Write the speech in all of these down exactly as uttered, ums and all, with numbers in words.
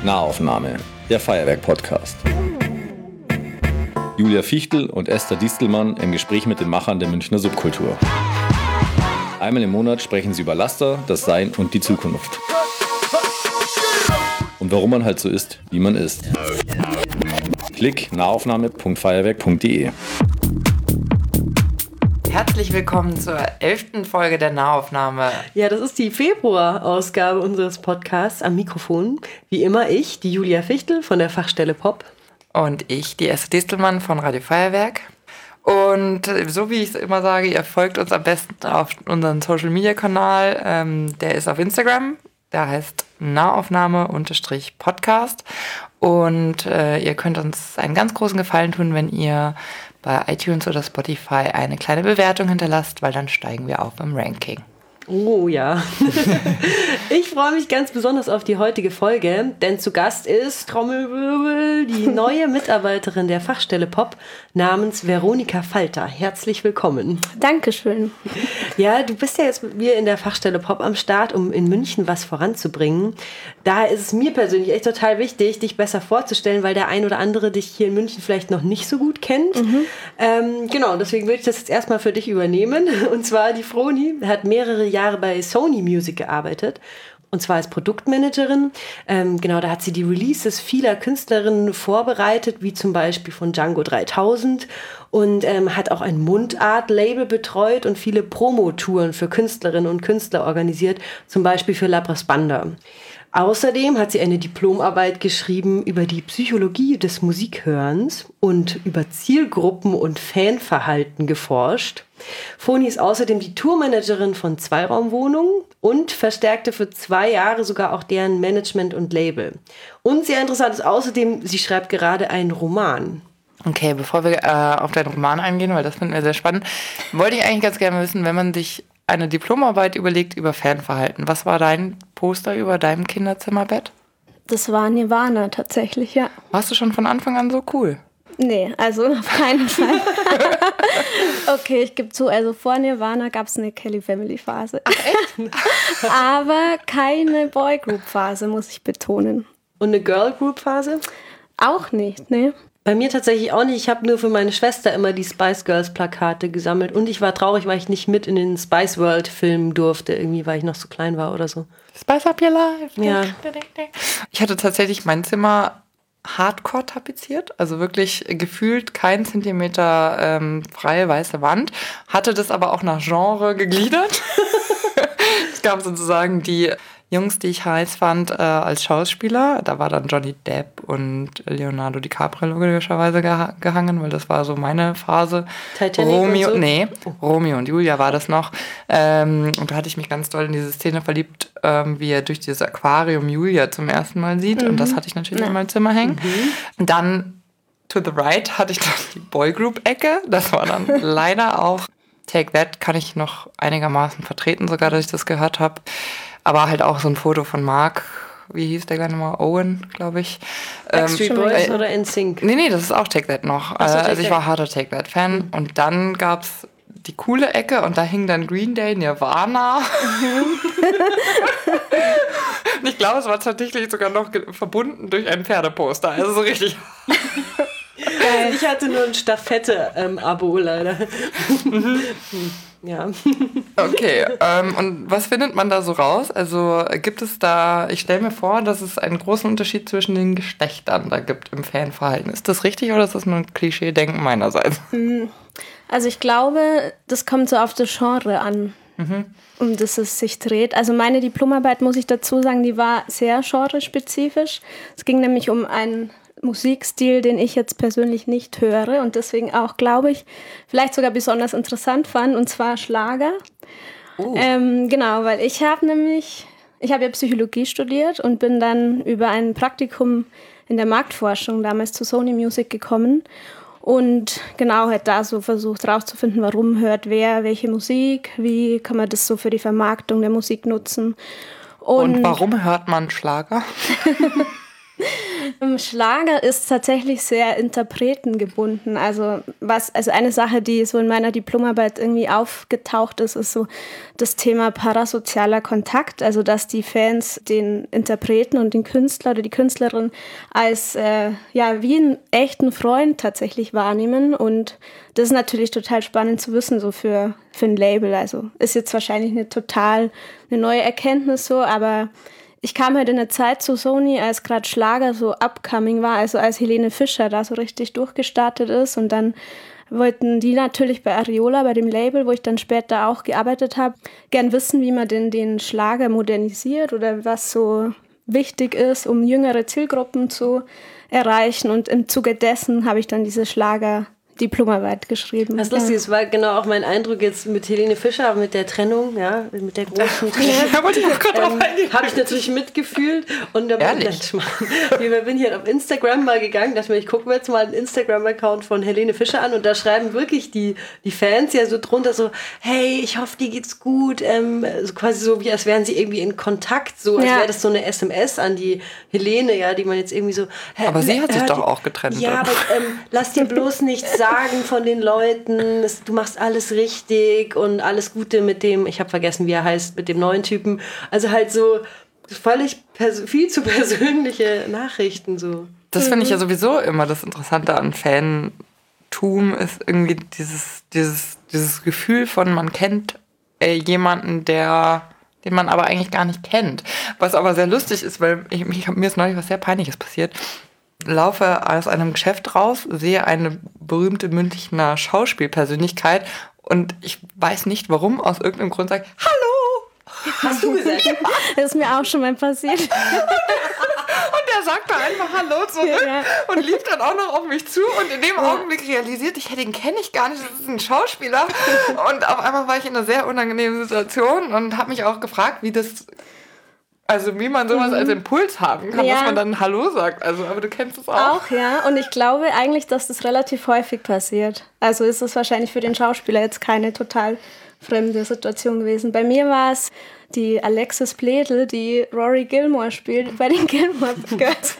Nahaufnahme, der Feuerwerk-Podcast. Julia Fichtel und Esther Distelmann im Gespräch mit den Machern der Münchner Subkultur. Einmal im Monat sprechen sie über Laster, das Sein und die Zukunft. Und warum man halt so ist, wie man ist. Klick nahaufnahme punkt feuerwerk punkt de. Herzlich willkommen zur elften Folge der Nahaufnahme. Ja, das ist die Februar-Ausgabe unseres Podcasts. Am Mikrofon, wie immer, ich, die Julia Fichtel von der Fachstelle Pop. Und ich, die Esther Distelmann von Radio Feuerwerk. Und so wie ich es immer sage, ihr folgt uns am besten auf unseren Social-Media-Kanal. Ähm, der ist auf Instagram. Der heißt Nahaufnahme-Podcast. Und äh, ihr könnt uns einen ganz großen Gefallen tun, wenn ihr bei iTunes oder Spotify eine kleine Bewertung hinterlasst, weil dann steigen wir auf im Ranking. Oh ja. Ich freue mich ganz besonders auf die heutige Folge, denn zu Gast ist, Trommelwirbel, die neue Mitarbeiterin der Fachstelle Pop namens Veronika Falter. Herzlich willkommen. Dankeschön. Ja, du bist ja jetzt mit mir in der Fachstelle Pop am Start, um in München was voranzubringen. Daher ist es mir persönlich echt total wichtig, dich besser vorzustellen, weil der ein oder andere dich hier in München vielleicht noch nicht so gut kennt. Mhm. Ähm, genau, deswegen würde ich das jetzt erstmal für dich übernehmen. Und zwar die Froni hat mehrere Jahre bei Sony Music gearbeitet. Und zwar als Produktmanagerin. Ähm, genau, da hat sie die Releases vieler Künstlerinnen vorbereitet, wie zum Beispiel von Django dreitausend. Und ähm, hat auch ein Mundart-Label betreut und viele Promotouren für Künstlerinnen und Künstler organisiert, zum Beispiel für Labras Banda. Außerdem hat sie eine Diplomarbeit geschrieben über die Psychologie des Musikhörens und über Zielgruppen und Fanverhalten geforscht. Froni ist außerdem die Tourmanagerin von Zweiraumwohnungen und verstärkte für zwei Jahre sogar auch deren Management und Label. Und sehr interessant ist außerdem, sie schreibt gerade einen Roman. Okay, bevor wir äh, auf deinen Roman eingehen, weil das finden wir sehr spannend, wollte ich eigentlich ganz gerne wissen, wenn man sich eine Diplomarbeit überlegt über Fanverhalten. Was war dein Poster über deinem Kinderzimmerbett? Das war Nirvana tatsächlich, ja. Warst du schon von Anfang an so cool? Nee, also auf keinen Fall. Okay, ich gebe zu, also vor Nirvana gab es eine Kelly Family Phase. Ach, echt? Aber keine Boygroup Phase, muss ich betonen. Und eine Girlgroup Phase? Auch nicht, ne? Bei mir tatsächlich auch nicht. Ich habe nur für meine Schwester immer die Spice Girls Plakate gesammelt. Und ich war traurig, weil ich nicht mit in den Spice World filmen durfte. Irgendwie, weil ich noch so klein war oder so. Spice up your life. Ja. Ich hatte tatsächlich mein Zimmer hardcore tapeziert. Also wirklich gefühlt kein Zentimeter ähm, freie weiße Wand. Hatte das aber auch nach Genre gegliedert. Es gab sozusagen die Jungs, die ich heiß fand äh, als Schauspieler. Da war dann Johnny Depp und Leonardo DiCaprio logischerweise geha- gehangen, weil das war so meine Phase. Titanic Romeo, und so? nee, Romeo und Julia war das noch. Ähm, und da hatte ich mich ganz doll in diese Szene verliebt, ähm, wie er durch dieses Aquarium Julia zum ersten Mal sieht. Mhm. Und das hatte ich natürlich ja. in meinem Zimmer hängen. Mhm. Und dann to the right hatte ich dann die Boygroup-Ecke. Das war dann leider auch Take That, kann ich noch einigermaßen vertreten, sogar, dass ich das gehört habe. Aber halt auch so ein Foto von Mark, wie hieß der gerade mal? Owen, glaube ich. Backstreet ähm, Boys äh, oder N Sync? Nee, nee, das ist auch Take That noch. Ach so, also ich Take war harter Take That-Fan. Mhm. Und dann gab es die coole Ecke und da hing dann Green Day, Nirvana. Und ich glaube, es war tatsächlich sogar noch ge- verbunden durch ein Pferdeposter. Also so richtig... Ich hatte nur ein Staffette-Abo ähm, leider. Mhm. Ja. Okay, ähm, und was findet man da so raus? Also gibt es da, ich stelle mir vor, dass es einen großen Unterschied zwischen den Geschlechtern da gibt im Fanverhalten. Ist das richtig oder ist das nur ein Klischee-Denken meinerseits? Also ich glaube, das kommt so auf das Genre an, mhm. um das es sich dreht. Also meine Diplomarbeit, muss ich dazu sagen, die war sehr genrespezifisch. Es ging nämlich um einen Musikstil, den ich jetzt persönlich nicht höre und deswegen auch, glaube ich, vielleicht sogar besonders interessant fand, und zwar Schlager. Oh. Ähm, genau, weil ich habe nämlich, ich habe ja Psychologie studiert und bin dann über ein Praktikum in der Marktforschung damals zu Sony Music gekommen und genau halt da so versucht rauszufinden, warum hört wer welche Musik, wie kann man das so für die Vermarktung der Musik nutzen. Und, und warum hört man Schlager? Schlager ist tatsächlich sehr interpretengebunden. Also was, also eine Sache, die so in meiner Diplomarbeit irgendwie aufgetaucht ist, ist so das Thema parasozialer Kontakt. Also dass die Fans den Interpreten und den Künstler oder die Künstlerin als äh, ja wie einen echten Freund tatsächlich wahrnehmen. Und das ist natürlich total spannend zu wissen, so für, für ein Label. Also ist jetzt wahrscheinlich eine total eine neue Erkenntnis so, aber ich kam halt in der Zeit zu Sony, als gerade Schlager so upcoming war, also als Helene Fischer da so richtig durchgestartet ist. Und dann wollten die natürlich bei Ariola, bei dem Label, wo ich dann später auch gearbeitet habe, gern wissen, wie man denn den Schlager modernisiert oder was so wichtig ist, um jüngere Zielgruppen zu erreichen. Und im Zuge dessen habe ich dann diese Schlager Diplomarbeit geschrieben. Das ist lustig, das war genau auch mein Eindruck jetzt mit Helene Fischer, mit der Trennung, ja, mit der großen Trennung. Da wollte ich auch gerade drauf eingehen. Habe ich natürlich mitgefühlt. Und da bin ich bin ich halt auf Instagram mal gegangen, dachte mir, ich gucke mir jetzt mal einen Instagram-Account von Helene Fischer an und da schreiben wirklich die, die Fans ja so drunter so, hey, ich hoffe, dir geht's gut. Ähm, so quasi so, wie als wären sie irgendwie in Kontakt, so als ja. wäre das so eine S M S an die Helene, ja, die man jetzt irgendwie so... Hä, aber sie hat sich doch die, auch getrennt. Ja, aber ähm, lass dir bloß nichts sagen. Sagen von den Leuten, das, du machst alles richtig und alles Gute mit dem, ich habe vergessen, wie er heißt, mit dem neuen Typen. Also halt so völlig pers- viel zu persönliche Nachrichten. So. Das finde ich ja sowieso immer das Interessante an Fantum, ist irgendwie dieses, dieses, dieses Gefühl von, man kennt äh, jemanden, der, den man aber eigentlich gar nicht kennt. Was aber sehr lustig ist, weil ich, ich, mir ist neulich was sehr Peinliches passiert. Laufe aus einem Geschäft raus, sehe eine berühmte Münchner Schauspielpersönlichkeit und ich weiß nicht warum, aus irgendeinem Grund sage ich, hallo! Hast du gesagt? Ja. Das ist mir auch schon mal passiert. Und der sagt da einfach Hallo zurück ja. und lief dann auch noch auf mich zu und in dem Augenblick realisiert, ich, hey, den kenne ich gar nicht, das ist ein Schauspieler. Und auf einmal war ich in einer sehr unangenehmen Situation und habe mich auch gefragt, wie das... Also wie man sowas mhm. als Impuls haben kann, ja. dass man dann Hallo sagt. Also, aber du kennst es auch. Auch, ja. Und ich glaube eigentlich, dass das relativ häufig passiert. Also ist es wahrscheinlich für den Schauspieler jetzt keine total fremde Situation gewesen. Bei mir war es die Alexis Bledel, die Rory Gilmore spielt bei den Gilmore Girls.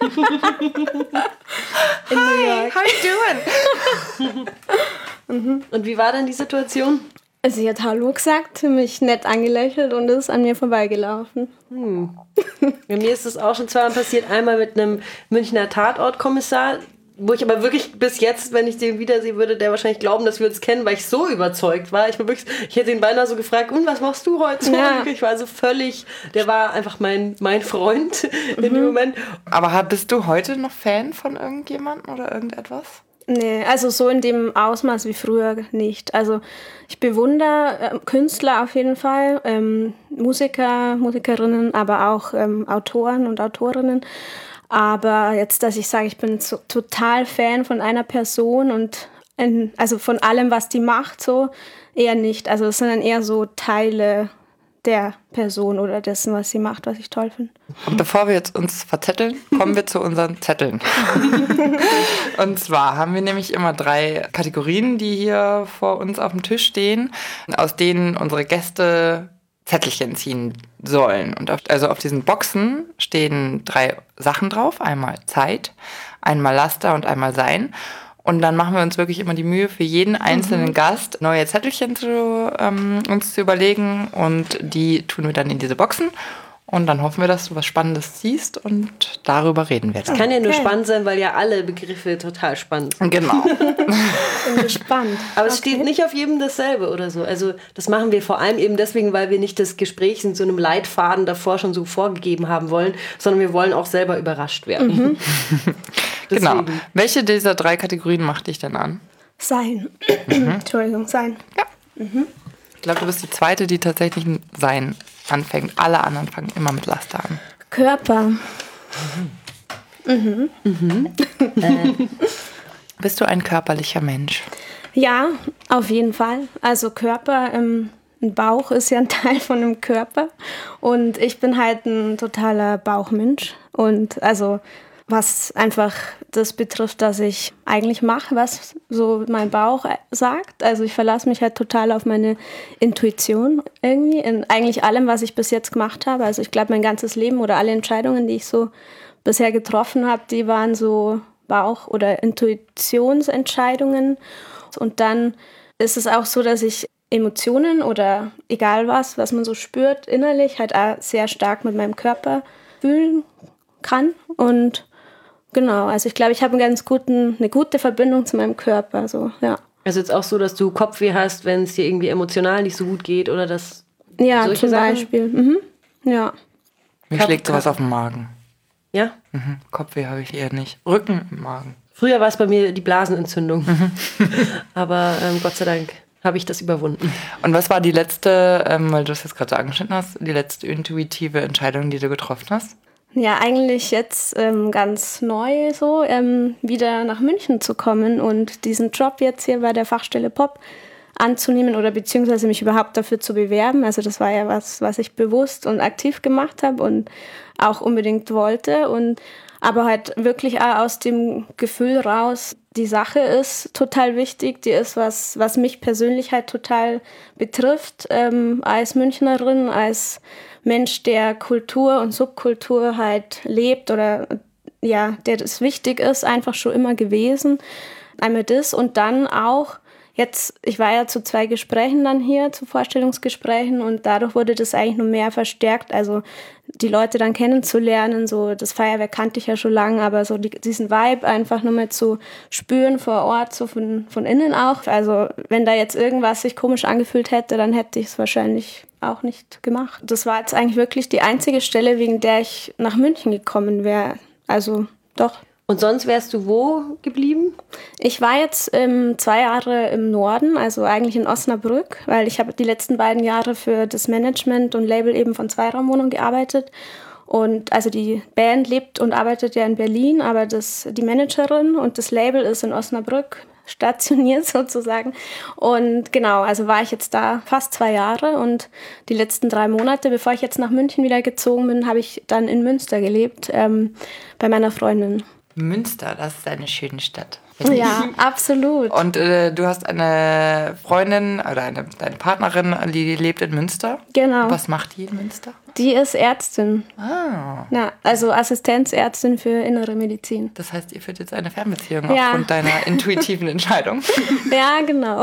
In New York. How you doing? mhm. Und wie war denn die Situation? Sie hat Hallo gesagt, mich nett angelächelt und ist an mir vorbeigelaufen. Hm. Ja, mir ist das auch schon zweimal passiert. Einmal mit einem Münchner Tatortkommissar, wo ich aber wirklich bis jetzt, wenn ich den wiedersehe, würde der wahrscheinlich glauben, dass wir uns kennen, weil ich so überzeugt war. Ich war wirklich, ich hätte ihn beinahe so gefragt, und was machst du heute? Ja. Ich war so völlig, der war einfach mein, mein Freund in mhm. dem Moment. Aber bist du heute noch Fan von irgendjemandem oder irgendetwas? Nee, also so in dem Ausmaß wie früher nicht. Also ich bewundere äh, Künstler auf jeden Fall, ähm, Musiker, Musikerinnen, aber auch ähm, Autoren und Autorinnen. Aber jetzt, dass ich sage, ich bin so total Fan von einer Person und in, also von allem, was die macht, so eher nicht. Also es sind dann eher so Teile der Person oder dessen, was sie macht, was ich toll finde. Und bevor wir jetzt uns verzetteln, kommen wir zu unseren Zetteln. Und zwar haben wir nämlich immer drei Kategorien, die hier vor uns auf dem Tisch stehen, aus denen unsere Gäste Zettelchen ziehen sollen. Und auf, also auf diesen Boxen stehen drei Sachen drauf. Einmal Zeit, einmal Laster und einmal Sein. Und dann machen wir uns wirklich immer die Mühe, für jeden einzelnen mhm. Gast neue Zettelchen zu, ähm, uns zu überlegen. Und die tun wir dann in diese Boxen. Und dann hoffen wir, dass du was Spannendes siehst und darüber reden wir dann. Das kann ja nur okay. spannend sein, weil ja alle Begriffe total spannend sind. Genau. Bin gespannt. Aber es okay. steht nicht auf jedem dasselbe oder so. Also das machen wir vor allem eben deswegen, weil wir nicht das Gespräch in so einem Leitfaden davor schon so vorgegeben haben wollen, sondern wir wollen auch selber überrascht werden. Mhm. Genau. Welche dieser drei Kategorien macht dich denn an? Sein. Mhm. Entschuldigung, Sein. Ja. Mhm. Ich glaube, du bist die Zweite, die tatsächlich ein Sein anfängt. Alle anderen fangen immer mit Laster an. Körper. Mhm. Mhm. äh. Bist du ein körperlicher Mensch? Ja, auf jeden Fall. Also Körper, ähm, ein Bauch ist ja ein Teil von einem Körper. Und ich bin halt ein totaler Bauchmensch. Und also was einfach das betrifft, dass ich eigentlich mache, was so mein Bauch sagt. Also ich verlasse mich halt total auf meine Intuition irgendwie in eigentlich allem, was ich bis jetzt gemacht habe. Also ich glaube, mein ganzes Leben oder alle Entscheidungen, die ich so bisher getroffen habe, die waren so Bauch- oder Intuitionsentscheidungen. Und dann ist es auch so, dass ich Emotionen oder egal was, was man so spürt, innerlich halt auch sehr stark mit meinem Körper fühlen kann. Und genau, also ich glaube, ich habe einen ganz guten, eine gute Verbindung zu meinem Körper. So, ja. Also jetzt auch so, dass du Kopfweh hast, wenn es dir irgendwie emotional nicht so gut geht oder das. Ja, solche zum Sachen? Beispiel. Mhm. Ja. Mir schlägt sowas auf den Magen. Ja? Mhm. Kopfweh habe ich eher nicht. Rücken im Magen. Früher war es bei mir die Blasenentzündung. Mhm. Aber ähm, Gott sei Dank habe ich das überwunden. Und was war die letzte, ähm, weil du es jetzt gerade so angeschnitten hast, die letzte intuitive Entscheidung, die du getroffen hast? Ja, eigentlich jetzt ähm, ganz neu so, ähm, wieder nach München zu kommen und diesen Job jetzt hier bei der Fachstelle Pop anzunehmen oder beziehungsweise mich überhaupt dafür zu bewerben. Also das war ja was, was ich bewusst und aktiv gemacht habe und auch unbedingt wollte. Und aber halt wirklich auch aus dem Gefühl raus, die Sache ist total wichtig, die ist was, was mich persönlich halt total betrifft, ähm, als Münchnerin, als Mensch, der Kultur und Subkultur halt lebt oder ja, der das wichtig ist, einfach schon immer gewesen. Einmal das und dann auch jetzt, ich war ja zu zwei Gesprächen dann hier, zu Vorstellungsgesprächen und dadurch wurde das eigentlich noch mehr verstärkt, also die Leute dann kennenzulernen, so das Feuerwerk kannte ich ja schon lange, aber so die, diesen Vibe einfach nur mal zu spüren vor Ort, so von, von innen auch. Also wenn da jetzt irgendwas sich komisch angefühlt hätte, dann hätte ich es wahrscheinlich auch nicht gemacht. Das war jetzt eigentlich wirklich die einzige Stelle, wegen der ich nach München gekommen wäre. Also doch. Und sonst wärst du wo geblieben? Ich war jetzt ähm, zwei Jahre im Norden, also eigentlich in Osnabrück, weil ich habe die letzten beiden Jahre für das Management und Label eben von Zweiraumwohnung gearbeitet. Und also die Band lebt und arbeitet ja in Berlin, aber das, die Managerin und das Label ist in Osnabrück stationiert sozusagen. Und genau, also war ich jetzt da fast zwei Jahre und die letzten drei Monate, bevor ich jetzt nach München wieder gezogen bin, habe ich dann in Münster gelebt, ähm, bei meiner Freundin. Münster, das ist eine schöne Stadt. Ja, absolut. Und äh, du hast eine Freundin oder eine, deine Partnerin, die lebt in Münster. Genau. Was macht die in Münster? Die ist Ärztin. Ah. Ja, also Assistenzärztin für innere Medizin. Das heißt, ihr führt jetzt eine Fernbeziehung Ja. aufgrund deiner intuitiven Entscheidung. Ja, genau.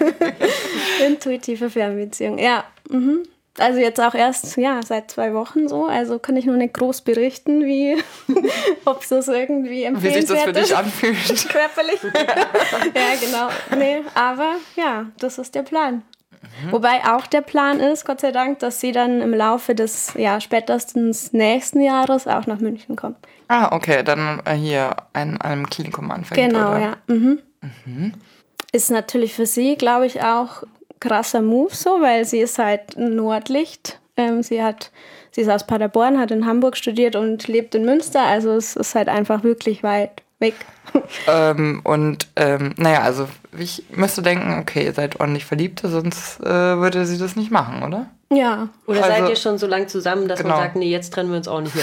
Intuitive Fernbeziehung, ja. Mhm. Also jetzt auch erst ja, seit zwei Wochen so. Also kann ich noch nicht groß berichten, wie ob es das irgendwie empfehlenswert Wie sich das für dich ist. anfühlt. Körperlich. Ja, genau. Nee, aber ja, das ist der Plan. Mhm. Wobei auch der Plan ist, Gott sei Dank, dass sie dann im Laufe des ja, spätestens nächsten Jahres auch nach München kommt. Ah, okay, dann äh, hier an einem Klinikum anfängt. Genau, oder? ja. Mhm. Mhm. Ist natürlich für sie, glaube ich, auch krasser Move so, weil sie ist halt ein Nordlicht. Ähm, sie hat, sie ist aus Paderborn, hat in Hamburg studiert und lebt in Münster. Also es ist halt einfach wirklich weit weg. Ähm, und ähm, naja, also ich müsste denken, okay, ihr seid ordentlich Verliebte, sonst äh, würde sie das nicht machen, oder? Ja. Oder Also, seid ihr schon so lang zusammen, dass genau. man sagt, nee, jetzt trennen wir uns auch nicht mehr?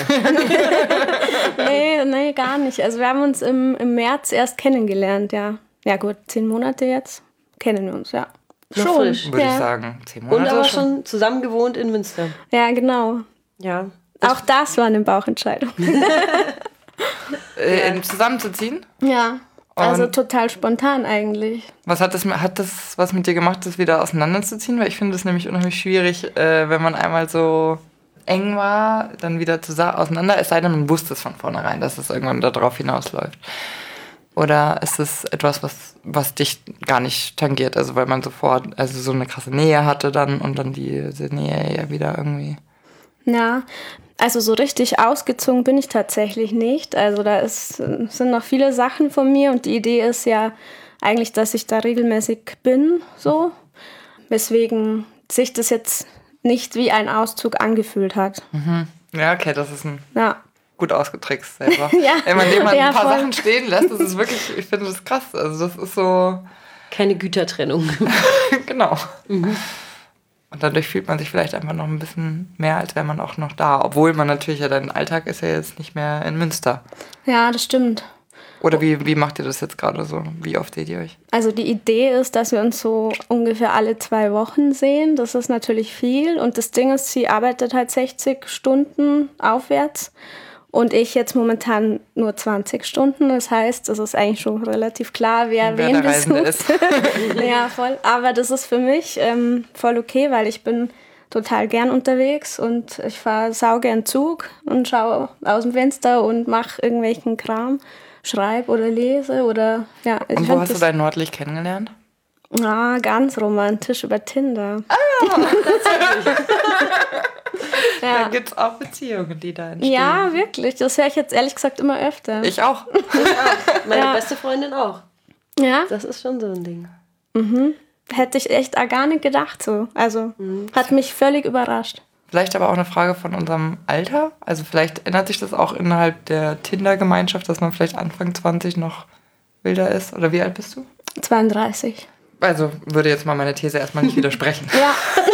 Nee, nee, gar nicht. Also wir haben uns im, im März erst kennengelernt, ja. Ja gut, zehn Monate jetzt kennen wir uns, ja. Noch Schon, frisch. Würde ja. ich sagen. Zehn Monate Und aber schon. schon zusammen gewohnt in Münster. Ja, genau. Ja. Auch das war eine Bauchentscheidung. Äh, in, zusammenzuziehen? Ja, also Und- total spontan eigentlich. Was hat das, hat das was mit dir gemacht, das wieder auseinanderzuziehen? Weil ich finde es nämlich unheimlich schwierig, äh, wenn man einmal so eng war, dann wieder zusammen auseinander, es sei denn, man wusste es von vornherein, dass es irgendwann darauf hinausläuft. Oder ist es etwas, was, was dich gar nicht tangiert? Also weil man sofort also so eine krasse Nähe hatte dann und dann diese Nähe ja wieder irgendwie... Ja, also so richtig ausgezogen bin ich tatsächlich nicht. Also da ist, sind noch viele Sachen von mir und die Idee ist ja eigentlich, dass ich da regelmäßig bin, so. Weswegen sich das jetzt nicht wie ein Auszug angefühlt hat. Mhm. Ja, okay, das ist ein Ja. gut ausgetrickst selber. Ja. Wenn man jemand Ja, ein paar voll. Sachen stehen lässt, das ist wirklich, ich finde das krass. Also das ist so, Keine Gütertrennung. genau. Mhm. Und dadurch fühlt man sich vielleicht einfach noch ein bisschen mehr, als wäre man auch noch da. Obwohl man natürlich ja, dein Alltag ist ja jetzt nicht mehr in Münster. Ja, das stimmt. Oder wie, wie macht ihr das jetzt gerade so? Wie oft seht ihr euch? Also die Idee ist, dass wir uns so ungefähr alle zwei Wochen sehen. Das ist natürlich viel. Und das Ding ist, sie arbeitet halt sechzig Stunden aufwärts. Und ich jetzt momentan nur zwanzig Stunden. Das heißt, es ist eigentlich schon relativ klar, wer, wer wen besucht. Ist. Ja, voll. Aber das ist für mich ähm, voll okay, weil ich bin total gern unterwegs und ich fahre saugern Zug und schaue aus dem Fenster und mache irgendwelchen Kram, schreibe oder lese oder ja. Und wo hast du dein Nordlicht kennengelernt? Ah, ganz romantisch über Tinder. Ah, tatsächlich. Ja. Da gibt es auch Beziehungen, die da entstehen. Ja, wirklich. Das höre ich jetzt ehrlich gesagt immer öfter. Ich auch. Ich auch. Meine ja. beste Freundin auch. Ja? Das ist schon so ein Ding. Mhm. Hätte ich echt gar nicht gedacht so. Also mhm. hat mich völlig überrascht. Vielleicht aber auch eine Frage von unserem Alter. Also vielleicht ändert sich das auch innerhalb der Tinder-Gemeinschaft, dass man vielleicht Anfang zwanzig noch wilder ist. Oder wie alt bist du? zweiunddreißig. Also würde jetzt mal meine These erstmal nicht widersprechen. Ja.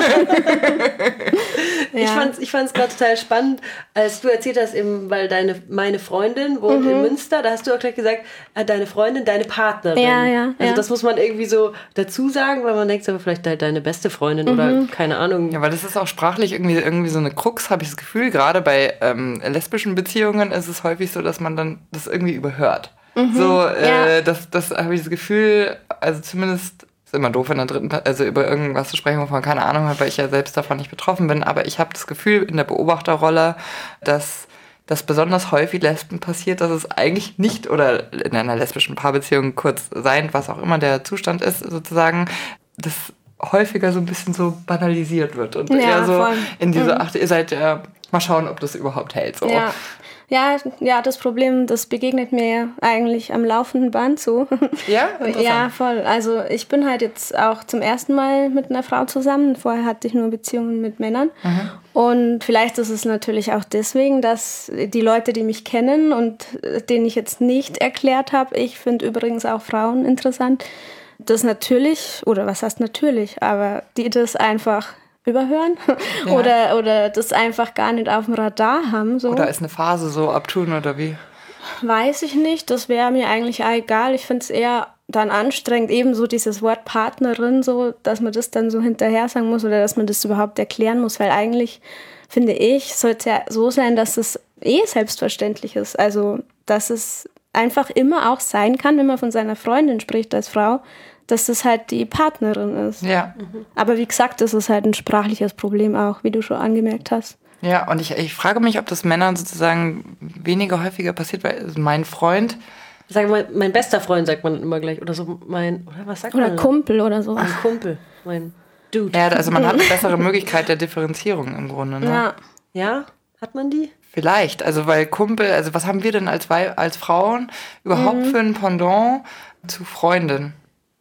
Ich fand es ich fand's gerade total spannend, als du erzählt hast, eben, weil deine, meine Freundin wohnt mhm. in Münster, da hast du auch gleich gesagt, äh, deine Freundin, deine Partnerin. Ja, ja, also ja. das muss man irgendwie so dazu sagen, weil man denkt, aber vielleicht deine beste Freundin mhm. oder keine Ahnung. Ja, weil das ist auch sprachlich irgendwie, irgendwie so eine Krux, habe ich das Gefühl. Gerade bei ähm, lesbischen Beziehungen ist es häufig so, dass man dann das irgendwie überhört. Mhm. So, äh, ja. das, das habe ich das Gefühl, also zumindest ist immer doof in der dritten, also über irgendwas zu sprechen, wovon man keine Ahnung hat, weil ich ja selbst davon nicht betroffen bin. Aber ich habe das Gefühl in der Beobachterrolle, dass das besonders häufig Lesben passiert, dass es eigentlich nicht, oder in einer lesbischen Paarbeziehung kurz sein, was auch immer der Zustand ist, sozusagen, das häufiger so ein bisschen so banalisiert wird. Und ja, eher so voll. In diese, mhm. ach, ihr seid ja, mal schauen, ob das überhaupt hält. So. Ja. Ja, ja, das Problem, das begegnet mir eigentlich am laufenden Band so. Ja? Ja, voll. Also ich bin halt jetzt auch zum ersten Mal mit einer Frau zusammen. Vorher hatte ich nur Beziehungen mit Männern. Mhm. Und vielleicht ist es natürlich auch deswegen, dass die Leute, die mich kennen und denen ich jetzt nicht erklärt habe, ich finde übrigens auch Frauen interessant, das natürlich, oder was heißt natürlich, aber die das einfach überhören ja. oder, oder das einfach gar nicht auf dem Radar haben. So. Oder ist eine Phase so abtun oder wie? Weiß ich nicht, das wäre mir eigentlich egal. Ich finde es eher dann anstrengend, ebenso dieses Wort Partnerin, so, dass man das dann so hinterher sagen muss oder dass man das überhaupt erklären muss, weil eigentlich, finde ich, sollte es ja so sein, dass es eh selbstverständlich ist. Also, dass es einfach immer auch sein kann, wenn man von seiner Freundin spricht als Frau, dass das halt die Partnerin ist. Ja. Mhm. Aber wie gesagt, das ist halt ein sprachliches Problem auch, wie du schon angemerkt hast. Ja, und ich, ich frage mich, ob das Männern sozusagen weniger häufiger passiert, weil mein Freund... Sag mal, mein bester Freund sagt man immer gleich. Oder so mein... Oder was sagt oder man? Oder Kumpel oder sowas. Mein Kumpel. Mein Dude. Ja, also man hat eine bessere Möglichkeit der Differenzierung im Grunde. Ne? Ja. Ja? Hat man die? Vielleicht. Also weil Kumpel... Also was haben wir denn als, Weib, als Frauen überhaupt mhm. für ein Pendant zu Freundin?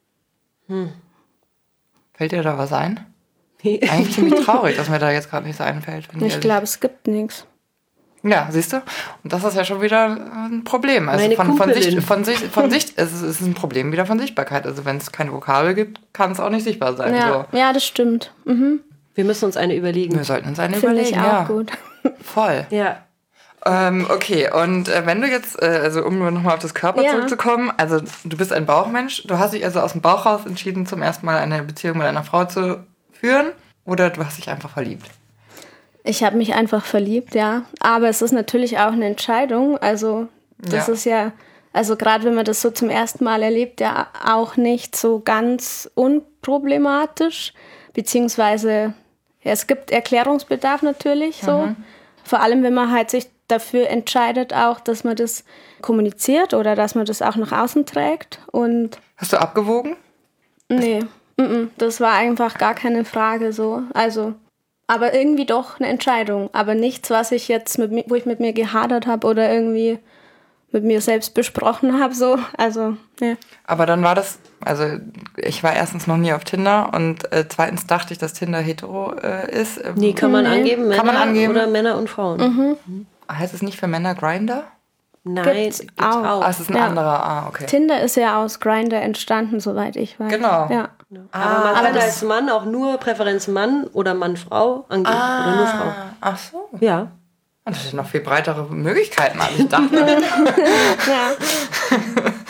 Hm. Fällt dir da was ein? Nee. Eigentlich ziemlich traurig, dass mir da jetzt gerade nichts einfällt. Ich glaube, es gibt nichts. Ja, siehst du? Und das ist ja schon wieder ein Problem. Also Meine von, von Kumpelin. Sicht, von Sicht, von Sicht, es ist, es ist ein Problem wieder von Sichtbarkeit. Also wenn es keine Vokabel gibt, kann es auch nicht sichtbar sein. Ja, so. ja das stimmt. Mhm. Wir müssen uns eine überlegen. Wir sollten uns eine Finde überlegen, ich auch ja. gut. Voll. Ja. Ähm, okay, und äh, wenn du jetzt, äh, also um nochmal auf das Körper ja. zurückzukommen, also du bist ein Bauchmensch, du hast dich also aus dem Bauch raus entschieden, zum ersten Mal eine Beziehung mit einer Frau zu führen, oder du hast dich einfach verliebt? Ich habe mich einfach verliebt, ja. Aber es ist natürlich auch eine Entscheidung, also das ja. ist ja, also gerade wenn man das so zum ersten Mal erlebt, ja auch nicht so ganz unproblematisch, beziehungsweise ja, es gibt Erklärungsbedarf natürlich so, mhm. vor allem wenn man halt sich dafür entscheidet auch, dass man das kommuniziert oder dass man das auch nach außen trägt. Und hast du abgewogen? Nee, m-m, das war einfach gar keine Frage so. Also, aber irgendwie doch eine Entscheidung. Aber nichts, was ich jetzt mit mir, wo ich mit mir gehadert habe oder irgendwie mit mir selbst besprochen habe. So. Also, ja. Aber dann war das, also ich war erstens noch nie auf Tinder und äh, zweitens dachte ich, dass Tinder hetero äh, ist. Nee, kann man nee. angeben, Männer kann man angeben? oder Männer und Frauen. Mhm. Mhm. Heißt es nicht für Männer Grindr? Nein, Gibt's gibt's auch. auch. Ah, es ist ein Ja. anderer, ah, okay. Tinder ist ja aus Grindr entstanden, soweit ich weiß. Genau. Ja. Ah, aber man aber kann das- als Mann auch nur Präferenz Mann oder Mann-Frau angeben. Ah, Oder nur Frau. Ach so. Ja. Und das sind noch viel breitere Möglichkeiten, als ich dachte. Ja.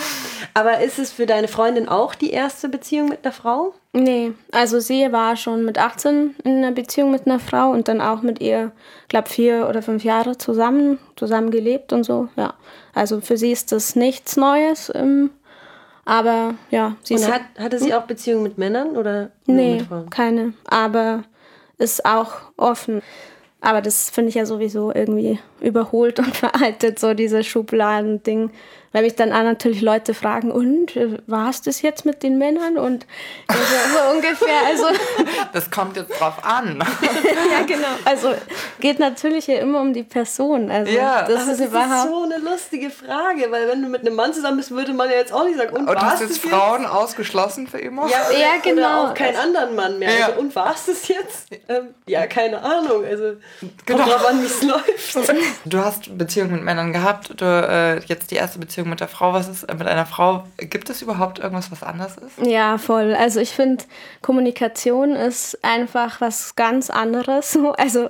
Aber ist es für deine Freundin auch die erste Beziehung mit einer Frau? Nee, also sie war schon mit achtzehn in einer Beziehung mit einer Frau und dann auch mit ihr, glaube vier oder fünf Jahre zusammen, zusammen gelebt und so, ja. Also für sie ist das nichts Neues, ähm, aber ja. Sie und ist, hat, hatte sie auch Beziehungen mit Männern oder nur nee, mit Frauen? keine, aber ist auch offen. Aber das finde ich ja sowieso irgendwie überholt und veraltet, so diese Schubladen-Ding. Weil mich dann auch natürlich Leute fragen, und, war es das jetzt mit den Männern? Und also, so ungefähr, also... Das kommt jetzt drauf an. Ja, genau. Also geht natürlich ja immer um die Person. Also, ja, das aber ist das überhaupt... ist so eine lustige Frage, weil wenn du mit einem Mann zusammen bist, würde man ja jetzt auch nicht sagen, und, und war's hast jetzt das Frauen jetzt? Ausgeschlossen für immer? Ja, oder, ja, genau. Oder auch keinen anderen Mann mehr. Ja. Also, und war es das jetzt? Ähm, ja, keine Ahnung. Also genau. Kommt drauf an, wie es läuft. Du hast Beziehungen mit Männern gehabt, du, äh, jetzt die erste Beziehung mit der Frau. Was ist mit einer Frau? Gibt es überhaupt irgendwas, was anders ist? Ja, voll. Also ich finde, Kommunikation ist einfach was ganz anderes. Also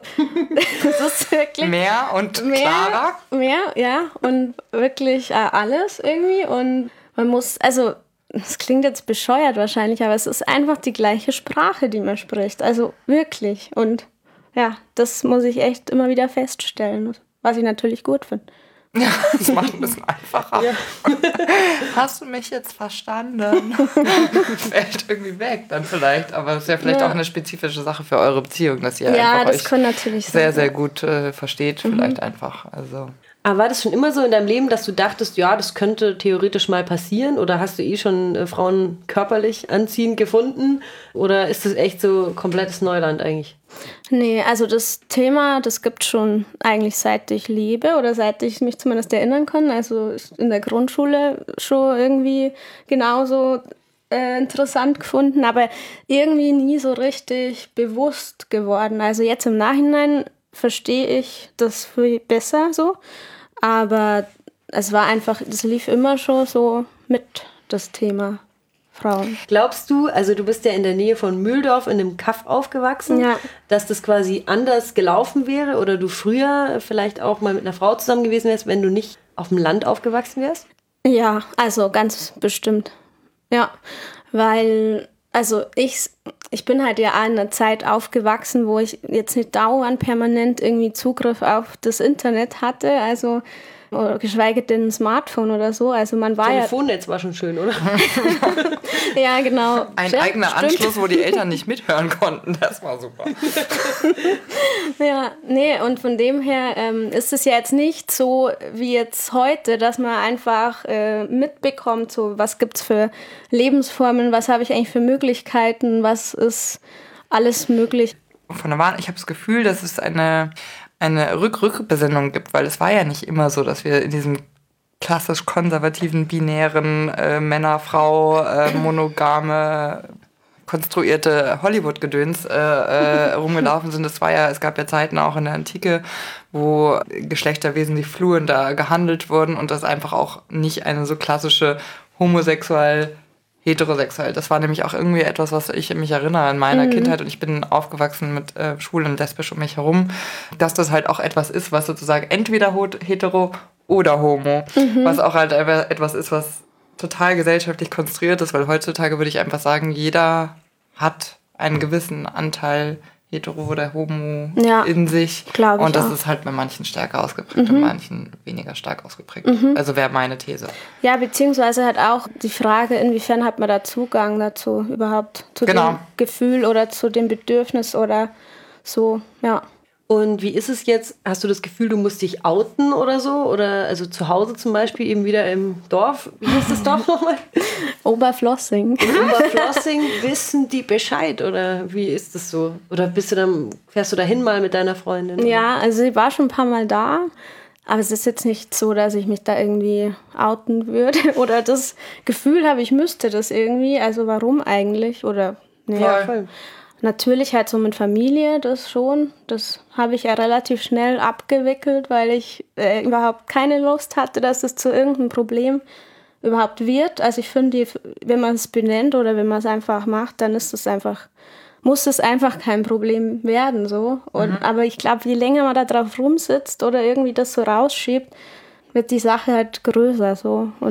das ist wirklich... Mehr und mehr, klarer? Mehr, ja. Und wirklich äh, alles irgendwie. Und man muss, also es klingt jetzt bescheuert wahrscheinlich, aber es ist einfach die gleiche Sprache, die man spricht. Also wirklich. Und ja, das muss ich echt immer wieder feststellen, was ich natürlich gut finde. Ja, das macht ein bisschen einfacher. Ja. Hast du mich jetzt verstanden? Fällt irgendwie weg dann vielleicht, aber es ist ja vielleicht ja. auch eine spezifische Sache für eure Beziehung, dass ihr ja, einfach das euch kann natürlich sehr, sein. sehr gut äh, versteht, mhm. vielleicht einfach. Also. Aber war das schon immer so in deinem Leben, dass du dachtest, ja, das könnte theoretisch mal passieren? Oder hast du eh schon äh, Frauen körperlich anziehend gefunden? Oder ist das echt so komplettes Neuland eigentlich? Nee, also das Thema, das gibt schon eigentlich seit ich lebe oder seit ich mich zumindest erinnern kann. Also in der Grundschule schon irgendwie genauso äh, interessant gefunden, aber irgendwie nie so richtig bewusst geworden. Also jetzt im Nachhinein verstehe ich das viel besser so, aber es war einfach, das lief immer schon so mit, das Thema Frauen. Glaubst du, also du bist ja in der Nähe von Mühldorf in einem Kaff aufgewachsen, ja. dass das quasi anders gelaufen wäre oder du früher vielleicht auch mal mit einer Frau zusammen gewesen wärst, wenn du nicht auf dem Land aufgewachsen wärst? Ja, also ganz bestimmt. Ja, weil... Also ich, ich bin halt ja in einer Zeit aufgewachsen, wo ich jetzt nicht dauernd permanent irgendwie Zugriff auf das Internet hatte, also oder geschweige denn ein Smartphone oder so. Also man war Telefonnetz ja war schon schön, oder? Ja, genau. Ein ja, eigener stimmt. Anschluss, wo die Eltern nicht mithören konnten, das war super. Ja, nee, und von dem her ähm, ist es ja jetzt nicht so wie jetzt heute, dass man einfach äh, mitbekommt, so was gibt's für Lebensformen, was habe ich eigentlich für Möglichkeiten, was ist alles möglich. Von der Wahl, ich habe das Gefühl, dass es eine, eine Rück-Rück-Besinnung gibt, weil es war ja nicht immer so, dass wir in diesem klassisch konservativen, binären äh, Männer-Frau, äh, monogame, konstruierte Hollywood-Gedöns äh, äh, rumgelaufen sind. Das war ja, es gab ja Zeiten auch in der Antike, wo Geschlechter wesentlich fluender gehandelt wurden und das einfach auch nicht eine so klassische homosexuell heterosexuell. Das war nämlich auch irgendwie etwas, was ich mich erinnere in meiner mhm. Kindheit und ich bin aufgewachsen mit äh, schwul und lesbisch um mich herum, dass das halt auch etwas ist, was sozusagen entweder hetero oder homo, mhm. was auch halt etwas ist, was total gesellschaftlich konstruiert ist, weil heutzutage würde ich einfach sagen, jeder hat einen gewissen Anteil hetero oder homo ja, in sich und das auch. Ist halt bei manchen stärker ausgeprägt mhm. und manchen weniger stark ausgeprägt. Mhm. Also wäre meine These. Ja, beziehungsweise halt auch die Frage, inwiefern hat man da Zugang dazu überhaupt, zu genau. dem Gefühl oder zu dem Bedürfnis oder so, ja. Und wie ist es jetzt? Hast du das Gefühl, du musst dich outen oder so? Oder also zu Hause zum Beispiel, eben wieder im Dorf? Wie heißt das Dorf nochmal? Oberflossing. In Oberflossing wissen die Bescheid oder wie ist das so? Oder bist du dann, fährst du dahin mal mit deiner Freundin? Ja, also ich war schon ein paar Mal da. Aber es ist jetzt nicht so, dass ich mich da irgendwie outen würde. Oder das Gefühl habe, ich müsste das irgendwie. Also warum eigentlich? Oder nee. Ja, voll. Natürlich halt so mit Familie, das schon. Das habe ich ja relativ schnell abgewickelt, weil ich äh, überhaupt keine Lust hatte, dass es zu irgendeinem Problem überhaupt wird. Also ich finde, wenn man es benennt oder wenn man es einfach macht, dann ist es einfach, muss es einfach kein Problem werden. So. Und, mhm. Aber ich glaube, je länger man da drauf rumsitzt oder irgendwie das so rausschiebt, wird die Sache halt größer. So. Und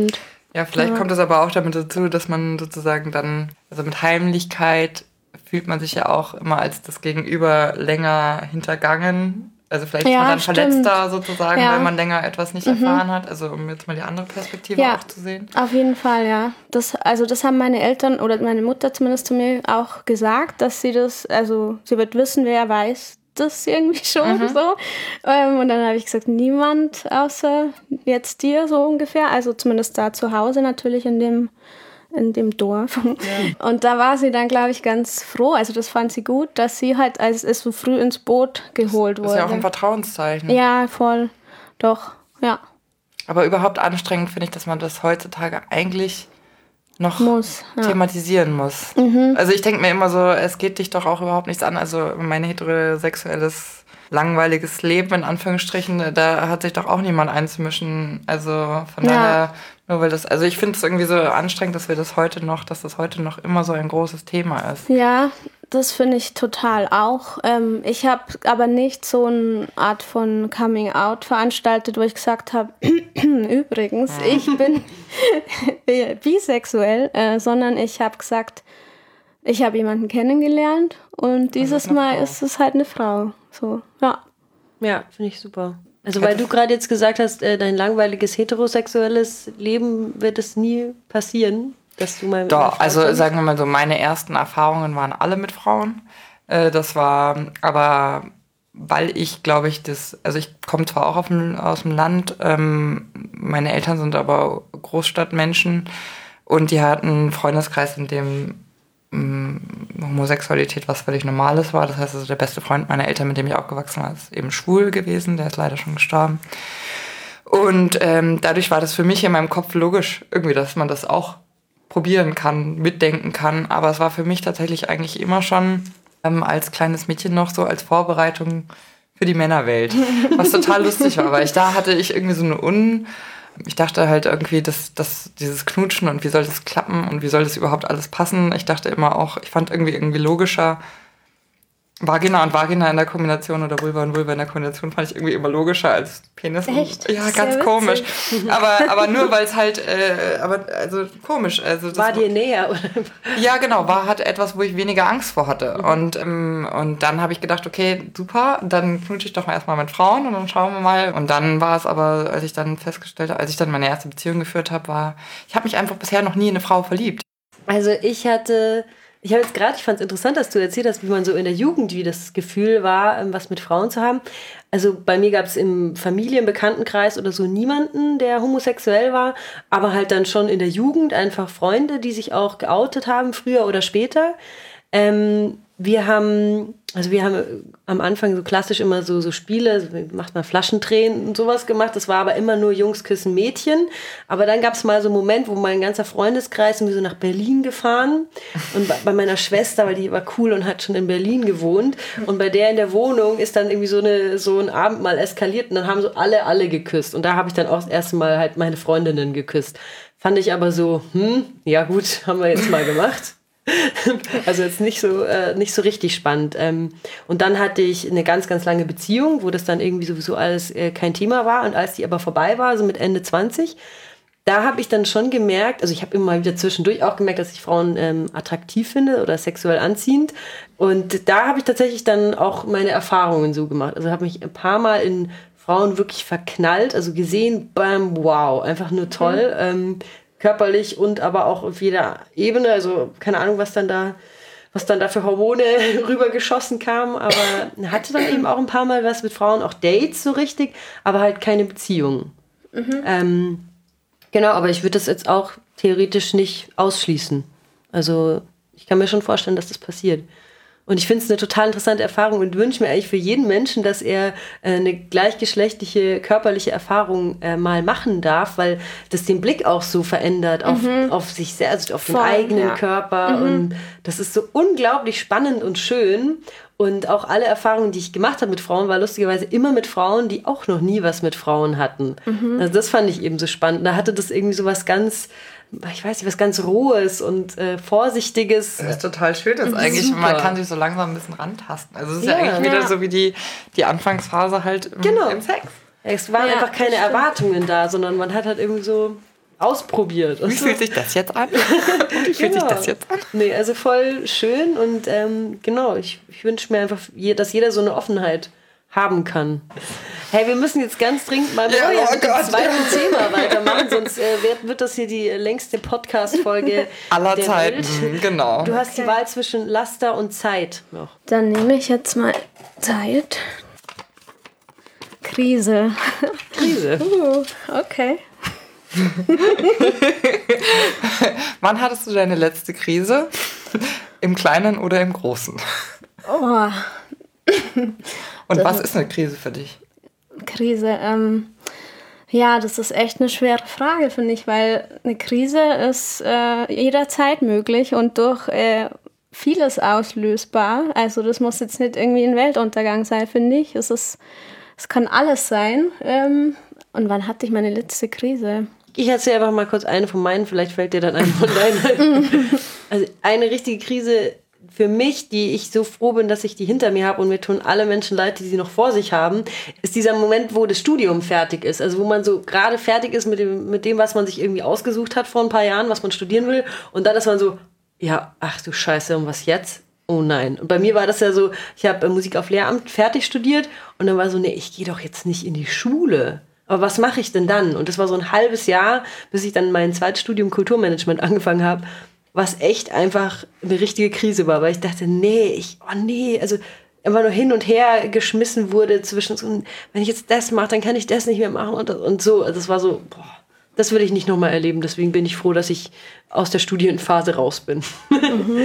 Ja, vielleicht ja. kommt es aber auch damit dazu, dass man sozusagen dann, also mit Heimlichkeit fühlt man sich ja auch immer als das Gegenüber länger hintergangen. Also vielleicht ja, ist man dann stimmt. verletzter sozusagen, ja. weil man länger etwas nicht mhm. erfahren hat. Also um jetzt mal die andere Perspektive ja, auch zu sehen. Auf jeden Fall, ja. Das, also das haben meine Eltern oder meine Mutter zumindest zu mir auch gesagt, dass sie das, also sie wird wissen, wer weiß das irgendwie schon mhm. so. Ähm, und dann habe ich gesagt, niemand außer jetzt dir so ungefähr. Also zumindest da zu Hause natürlich in dem in dem Dorf. Ja. Und da war sie dann, glaube ich, ganz froh. Also das fand sie gut, dass sie halt, als es so früh ins Boot geholt wurde. Das ist ja auch ein Vertrauenszeichen. Ja, voll. Doch, ja. Aber überhaupt anstrengend finde ich, dass man das heutzutage eigentlich noch muss, ja. thematisieren muss. Mhm. Also ich denke mir immer so, es geht dich doch auch überhaupt nichts an. Also mein heterosexuelles, langweiliges Leben, in Anführungsstrichen, da hat sich doch auch niemand einzumischen. Also von ja. daher... Nur weil das, also ich finde es irgendwie so anstrengend, dass wir das heute noch, dass das heute noch immer so ein großes Thema ist. Ja, das finde ich total auch. Ähm, ich habe aber nicht so eine Art von Coming-out veranstaltet, wo ich gesagt habe, übrigens, ja. ich bin bisexuell, äh, sondern ich habe gesagt, ich habe jemanden kennengelernt und dieses Mal Frau. ist es halt eine Frau. So, ja. Ja, finde ich super. Also weil du gerade jetzt gesagt hast, dein langweiliges heterosexuelles Leben wird es nie passieren, dass du mal... Doch, also kommst. Sagen wir mal so, meine ersten Erfahrungen waren alle mit Frauen. Das war aber, weil ich, glaube ich, das... Also ich komme zwar auch auf dem, aus dem Land, ähm, meine Eltern sind aber Großstadtmenschen und die hatten einen Freundeskreis, in dem ähm, Homosexualität was völlig Normales war. Das heißt, also der beste Freund meiner Eltern, mit dem ich aufgewachsen war, ist eben schwul gewesen. Der ist leider schon gestorben. Und ähm, dadurch war das für mich in meinem Kopf logisch, irgendwie, dass man das auch probieren kann, mitdenken kann. Aber es war für mich tatsächlich eigentlich immer schon ähm, als kleines Mädchen noch so als Vorbereitung für die Männerwelt. Was total lustig war, weil ich da hatte ich irgendwie so eine Un... Ich dachte halt irgendwie, dass, dass dieses Knutschen und wie soll das klappen und wie soll das überhaupt alles passen. Ich dachte immer auch, ich fand irgendwie irgendwie logischer, Vagina und Vagina in der Kombination oder Vulva und Vulva in der Kombination fand ich irgendwie immer logischer als Penis. Echt? Und, ja, ganz Sehr komisch. aber, aber nur, weil es halt, äh, aber also komisch. Also das war dir näher, oder? Ja, genau, war halt etwas, wo ich weniger Angst vor hatte. Mhm. Und, ähm, und dann habe ich gedacht, okay, super, dann knutsche ich doch mal erstmal mit Frauen und dann schauen wir mal. Und dann war es aber, als ich dann festgestellt habe, als ich dann meine erste Beziehung geführt habe, war, ich habe mich einfach bisher noch nie in eine Frau verliebt. Also ich hatte... Ich habe jetzt gerade, ich fand es interessant, dass du erzählt hast, wie man so in der Jugend, wie das Gefühl war, was mit Frauen zu haben. Also bei mir gab es im Familienbekanntenkreis oder so niemanden, der homosexuell war, aber halt dann schon in der Jugend einfach Freunde, die sich auch geoutet haben, früher oder später. Ähm, wir haben, also wir haben am Anfang so klassisch immer so, so Spiele, macht man Flaschendrehen und sowas gemacht. Das war aber immer nur Jungs küssen Mädchen. Aber dann gab es mal so einen Moment, wo mein ganzer Freundeskreis, und wir so nach Berlin gefahren. Und bei, bei meiner Schwester, weil die war cool und hat schon in Berlin gewohnt. Und bei der in der Wohnung ist dann irgendwie so, eine, so ein Abend mal eskaliert. Und dann haben so alle, alle geküsst. Und da habe ich dann auch das erste Mal halt meine Freundinnen geküsst. Fand ich aber so, hm, ja gut, haben wir jetzt mal gemacht. Also jetzt nicht so, äh, nicht so richtig spannend. Ähm, und dann hatte ich eine ganz, ganz lange Beziehung, wo das dann irgendwie sowieso alles äh, kein Thema war. Und als die aber vorbei war, so mit Ende zwanzig, da habe ich dann schon gemerkt, also ich habe immer mal wieder zwischendurch auch gemerkt, dass ich Frauen ähm, attraktiv finde oder sexuell anziehend. Und da habe ich tatsächlich dann auch meine Erfahrungen so gemacht. Also habe mich ein paar Mal in Frauen wirklich verknallt, also gesehen, bam, wow, einfach nur toll. Mhm. Ähm, körperlich und aber auch auf jeder Ebene, also keine Ahnung, was dann da, was dann da für Hormone rübergeschossen kam, aber hatte dann eben auch ein paar Mal was mit Frauen, auch Dates so richtig, aber halt keine Beziehung. Mhm. Ähm, genau, aber ich würde das jetzt auch theoretisch nicht ausschließen. Also ich kann mir schon vorstellen, dass das passiert. Und ich finde es eine total interessante Erfahrung und wünsche mir eigentlich für jeden Menschen, dass er äh, eine gleichgeschlechtliche körperliche Erfahrung äh, mal machen darf, weil das den Blick auch so verändert auf, mhm. auf sich selbst, auf Voll, den eigenen ja. Körper. Mhm. Und das ist so unglaublich spannend und schön. Und auch alle Erfahrungen, die ich gemacht habe mit Frauen, war lustigerweise immer mit Frauen, die auch noch nie was mit Frauen hatten. Mhm. Also das fand ich eben so spannend. Da hatte das irgendwie so was ganz... ich weiß nicht, was ganz Rohes und äh, Vorsichtiges. Das ist total schön, das eigentlich. Super. Man kann sich so langsam ein bisschen rantasten. Also es ist ja, ja eigentlich wieder ja. so wie die, die Anfangsphase halt im, genau. im Sex. Es waren ja, einfach keine Erwartungen da, sondern man hat halt irgendwie so ausprobiert. Wie fühlt sich das jetzt an? Wie fühlt Genau. sich das jetzt an? Nee, also voll schön und ähm, genau, ich, ich wünsche mir einfach, dass jeder so eine Offenheit haben kann. Hey, wir müssen jetzt ganz dringend mal Ja, ja, oh mit dem Gott. zweiten Thema weitermachen, sonst äh, wird, wird das hier die längste Podcast-Folge Aller der Zeiten, Welt. genau. Du hast die Wahl zwischen Laster und Zeit noch. Dann nehme ich jetzt mal Zeit. Krise. Krise. Uh, okay. Wann hattest du deine letzte Krise? Im Kleinen oder im Großen? Oh, Und was ist eine Krise für dich? Krise. Ähm, ja, das ist echt eine schwere Frage, finde ich, weil eine Krise ist äh, jederzeit möglich und durch äh, vieles auslösbar. Also das muss jetzt nicht irgendwie ein Weltuntergang sein, finde ich. Es ist, es kann alles sein. Ähm, und wann hatte ich meine letzte Krise? Ich erzähle einfach mal kurz eine von meinen, vielleicht fällt dir dann eine von deinen. Also eine richtige Krise für mich, die ich so froh bin, dass ich die hinter mir habe und mir tun alle Menschen leid, die sie noch vor sich haben, ist dieser Moment, wo das Studium fertig ist. Also wo man so gerade fertig ist mit dem, mit dem, was man sich irgendwie ausgesucht hat vor ein paar Jahren, was man studieren will. Und dann ist man so, ja, ach du Scheiße, und was jetzt? Oh nein. Und bei mir war das ja so, ich habe äh, Musik auf Lehramt fertig studiert und dann war so, nee, ich gehe doch jetzt nicht in die Schule. Aber was mache ich denn dann? Und das war so ein halbes Jahr, bis ich dann mein zweites Studium Kulturmanagement angefangen habe, was echt einfach eine richtige Krise war, weil ich dachte, nee, ich, oh nee, also immer nur hin und her geschmissen wurde zwischen so, wenn ich jetzt das mache, dann kann ich das nicht mehr machen und, und so. Also es war so, boah, das will ich nicht nochmal erleben. Deswegen bin ich froh, dass ich aus der Studienphase raus bin. Mhm.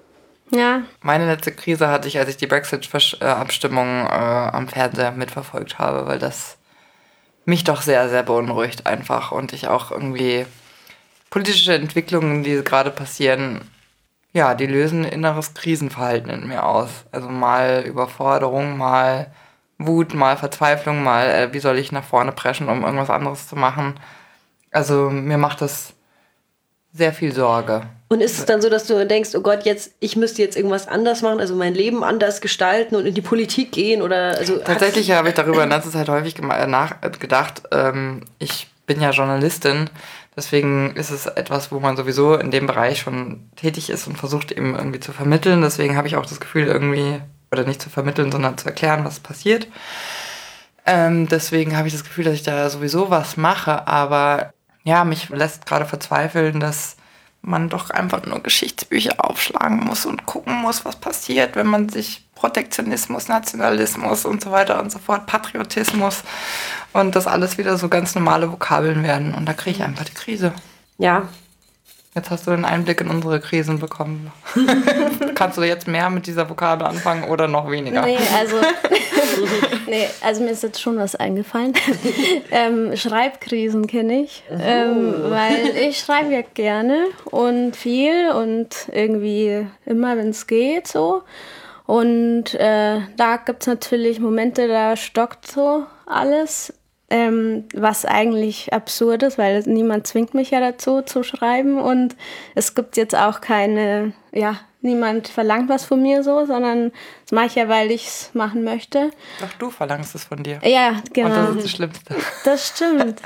Ja. Meine letzte Krise hatte ich, als ich die Brexit-Abstimmung äh, am Fernseher mitverfolgt habe, weil das mich doch sehr, sehr beunruhigt einfach und ich auch irgendwie politische Entwicklungen, die gerade passieren, ja, die lösen ein inneres Krisenverhalten in mir aus. Also mal Überforderung, mal Wut, mal Verzweiflung, mal äh, wie soll ich nach vorne preschen, um irgendwas anderes zu machen. Also mir macht das sehr viel Sorge. Und ist es dann so, dass du denkst, oh Gott, jetzt ich müsste jetzt irgendwas anders machen, also mein Leben anders gestalten und in die Politik gehen oder also Tatsächlich habe ich darüber in letzter Zeit häufig gema- nach, gedacht. Ähm, ich bin ja Journalistin, deswegen ist es etwas, wo man sowieso in dem Bereich schon tätig ist und versucht eben irgendwie zu vermitteln. Deswegen habe ich auch das Gefühl irgendwie, oder nicht zu vermitteln, sondern zu erklären, was passiert. Ähm, deswegen habe ich das Gefühl, dass ich da sowieso was mache, aber ja, mich lässt gerade verzweifeln, dass man doch einfach nur Geschichtsbücher aufschlagen muss und gucken muss, was passiert, wenn man sich Protektionismus, Nationalismus und so weiter und so fort, Patriotismus und das alles wieder so ganz normale Vokabeln werden. Und da kriege ich einfach die Krise. ja. Jetzt hast du einen Einblick in unsere Krisen bekommen. Kannst du jetzt mehr mit dieser Vokabel anfangen oder noch weniger? Nee, also, nee, also mir ist jetzt schon was eingefallen. ähm, Schreibkrisen kenne ich, oh. ähm, weil ich schreibe ja gerne und viel und irgendwie immer, wenn es geht, so. Und äh, da gibt es natürlich Momente, da stockt so alles. Ähm, was eigentlich absurd ist, weil niemand zwingt mich ja dazu zu schreiben und es gibt jetzt auch keine, ja, niemand verlangt was von mir so, sondern das mache ich ja, weil ich es machen möchte. Doch, du verlangst es von dir. Ja, genau. Und das ist das Schlimmste. Das stimmt.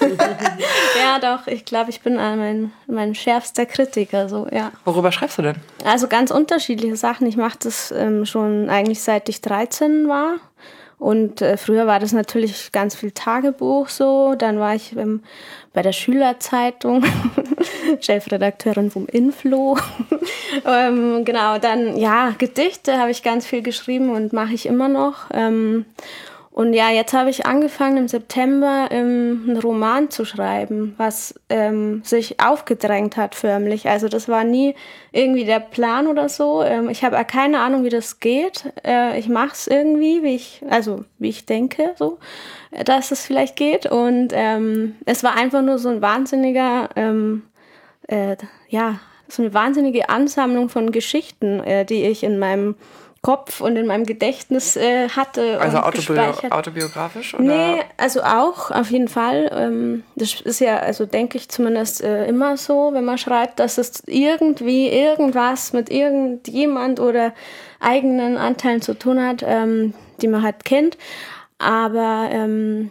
Ja, doch, ich glaube, ich bin mein, mein schärfster Kritiker, so, ja. Worüber schreibst du denn? Also ganz unterschiedliche Sachen. Ich mache das ähm, schon eigentlich seit ich dreizehn war. Und äh, früher war das natürlich ganz viel Tagebuch so. Dann war ich ähm, bei der Schülerzeitung, Chefredakteurin vom Inflo. ähm, genau, dann, ja, Gedichte habe ich ganz viel geschrieben und mache ich immer noch. Ähm, und ja, jetzt habe ich angefangen im September ähm, einen Roman zu schreiben, was ähm, sich aufgedrängt hat förmlich. Also das war nie irgendwie der Plan oder so. Ähm, ich habe keine Ahnung, wie das geht. Äh, ich mache es irgendwie, wie ich, also wie ich denke, so, dass es vielleicht geht. Und ähm, es war einfach nur so ein wahnsinniger, ähm, äh, ja, so eine wahnsinnige Ansammlung von Geschichten, äh, die ich in meinem Kopf und in meinem Gedächtnis äh, hatte. Also und autobi- autobiografisch? Oder? Nee, also auch, auf jeden Fall. Ähm, das ist ja, also denke ich zumindest äh, immer so, wenn man schreibt, dass es irgendwie irgendwas mit irgendjemand oder eigenen Anteilen zu tun hat, ähm, die man halt kennt. Aber ähm,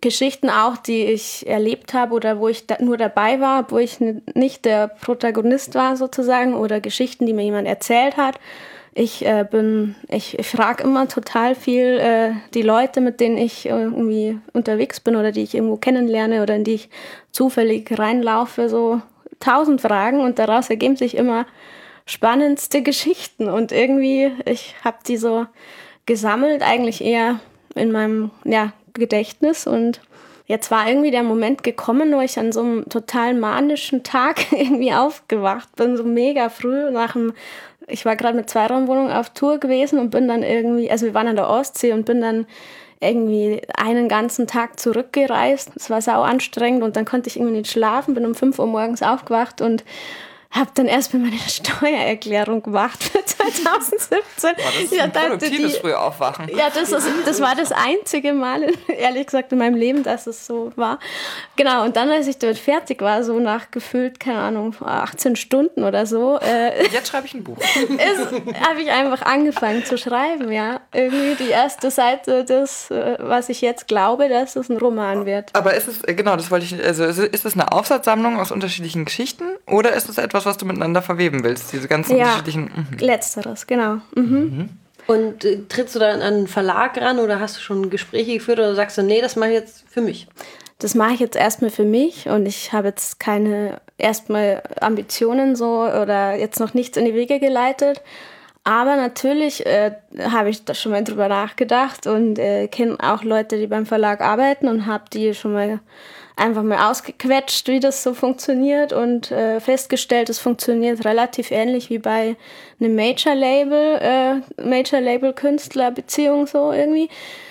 Geschichten auch, die ich erlebt habe oder wo ich da nur dabei war, wo ich nicht der Protagonist war sozusagen, oder Geschichten, die mir jemand erzählt hat. Ich äh, bin, ich, ich frage immer total viel äh, die Leute, mit denen ich irgendwie unterwegs bin oder die ich irgendwo kennenlerne oder in die ich zufällig reinlaufe, so tausend Fragen, und daraus ergeben sich immer spannendste Geschichten, und irgendwie, ich habe die so gesammelt, eigentlich eher in meinem ja, Gedächtnis, und jetzt war irgendwie der Moment gekommen, wo ich an so einem total manischen Tag irgendwie aufgewacht bin, so mega früh nach dem, ich war gerade mit Zweiraumwohnung auf Tour gewesen und bin dann irgendwie, also wir waren an der Ostsee und bin dann irgendwie einen ganzen Tag zurückgereist. Es war sau anstrengend und dann konnte ich irgendwie nicht schlafen, bin um fünf Uhr morgens aufgewacht und habe dann erstmal meine Steuererklärung gemacht für zwanzig siebzehn. Boah, das ist ein produktives frühe Aufwachen. Ja, das, ist, das war das einzige Mal, ehrlich gesagt, in meinem Leben, dass es so war. Genau, und dann, als ich dort fertig war, so nach gefühlt, keine Ahnung, achtzehn Stunden oder so. Äh, Jetzt schreibe ich ein Buch. Habe ich einfach angefangen zu schreiben, ja. Irgendwie die erste Seite des, was ich jetzt glaube, dass es ein Roman wird. Aber ist es, genau, das wollte ich, also ist es eine Aufsatzsammlung aus unterschiedlichen Geschichten oder ist es etwas, was du miteinander verweben willst, diese ganzen ja, unterschiedlichen... Mhm. Letzteres, genau. Mhm. Mhm. Und äh, trittst du dann an einen Verlag ran oder hast du schon Gespräche geführt oder sagst du, nee, das mache ich jetzt für mich? Das mache ich jetzt erstmal für mich, und ich habe jetzt keine erstmal Ambitionen so oder jetzt noch nichts in die Wege geleitet. Aber natürlich äh, habe ich da schon mal drüber nachgedacht und äh, kenne auch Leute, die beim Verlag arbeiten, und habe die schon mal einfach mal ausgequetscht, wie das so funktioniert, und äh, festgestellt, es funktioniert relativ ähnlich wie bei einem Major-Label, äh, Major-Label-Künstler-Beziehung so irgendwie.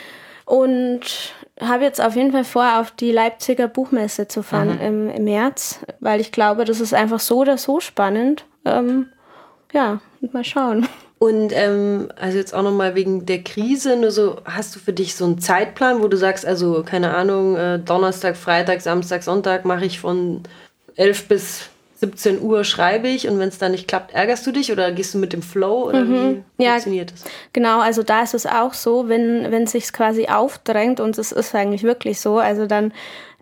Und habe jetzt auf jeden Fall vor, auf die Leipziger Buchmesse zu fahren mhm. im, im März, weil ich glaube, das ist einfach so oder so spannend. Ähm, ja, mal schauen. Und ähm, also jetzt auch nochmal wegen der Krise, nur so, hast du für dich so einen Zeitplan, wo du sagst, also keine Ahnung, äh, Donnerstag, Freitag, Samstag, Sonntag mache ich von elf bis siebzehn Uhr schreibe ich, und wenn es dann nicht klappt, ärgerst du dich oder gehst du mit dem Flow oder mhm. wie ja, funktioniert das? Genau, also da ist es auch so, wenn wenn es sich quasi aufdrängt, und es ist eigentlich wirklich so, also dann